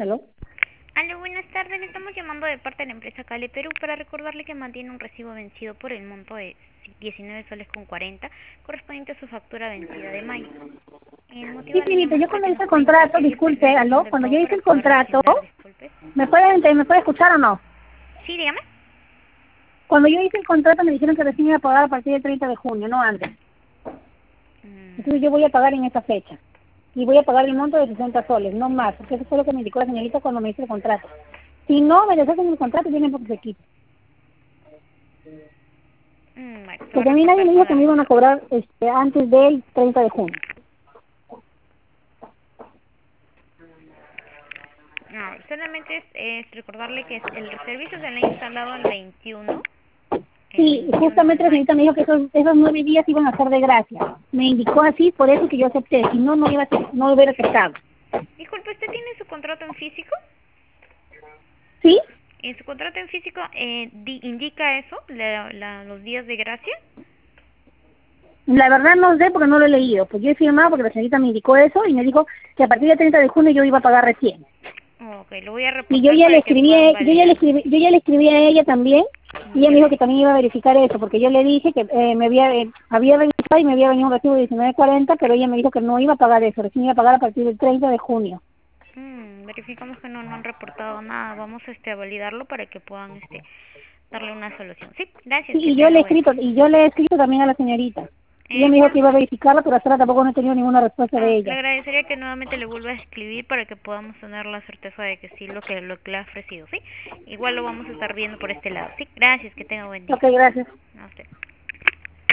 ¿Aló? Aló, buenas tardes. Le estamos llamando de parte de la empresa Cale Perú para recordarle que mantiene un recibo vencido por el monto de 19 soles con 40, correspondiente a su factura vencida de mayo. El motivo Sí, de la señorita, llamada yo es para cuando que hice nos el cuente contrato, si hoy está disculpe, realizando aló, el cuando pago yo hice para el poderle contrato, agendar. Disculpe. me puede escuchar o no? Sí, dígame. Cuando yo hice el contrato me dijeron que recién iba a pagar a partir del 30 de junio, no antes. Entonces yo voy a pagar en esa fecha. Y voy a pagar el monto de 60 soles, no más, porque eso fue lo que me indicó la señorita cuando me hizo el contrato. Si no me deshacen el contrato, vienen porque se quita. Bueno, se va a Porque a mí nadie reportar me con dijo que la me iban a gestora. cobrar antes del 30 de junio. No, solamente es recordarle que el servicio se le ha instalado el Sí, 21 de justamente la mayo. señorita me dijo que esos 9 días iban a ser de gracia. Me indicó así, por eso que yo acepté. Si no, no hubiera aceptado. Disculpe, ¿usted tiene su contrato en físico? ¿Sí? En su contrato en físico indica eso, los días de gracia. La verdad no sé porque no lo he leído. Pues yo he firmado porque la señorita me indicó eso y me dijo que a partir del 30 de junio yo iba a pagar recién. Ok, lo voy a Y yo reportar ya le para que escribí, puedan validarlo. yo ya le escribí a ella también y ella me dijo Dígame. que también iba a verificar eso porque yo le dije que había revisado y me había venido un recibo de 19.40, pero ella me dijo que no iba a pagar eso, recién iba a pagar a partir del 30 de junio. Verificamos que no han reportado nada. Vamos a validarlo para que puedan darle una solución. Sí, Sí, gracias, que tenga buen día. y yo le he escrito también a la señorita. Y ella me dijo ¿Cuál? que iba a verificarlo, pero hasta ahora tampoco no he tenido ninguna respuesta de Le ella. agradecería que nuevamente le vuelva a escribir para que podamos tener la certeza de que sí lo que le ha ofrecido, ¿sí? Igual lo vamos a estar viendo por este lado. Sí, gracias, que tenga buen día. Ok, gracias.